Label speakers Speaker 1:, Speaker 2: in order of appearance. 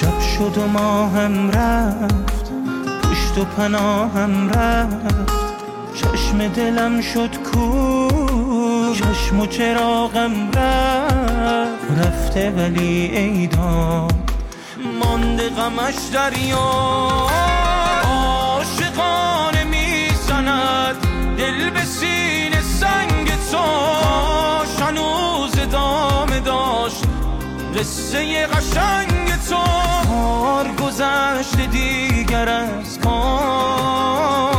Speaker 1: شب شد و ماهم رفت، پشت و پناهم رفت، چشم دلم شد کور، چشم و چراغم رفته ولی ایدان مانده غمش دریا. عاشقانه میزند دل به سینه سنگ تو، هنوز ادامه داشت قصه قشنگ تو. کار گذشته دیگر از کار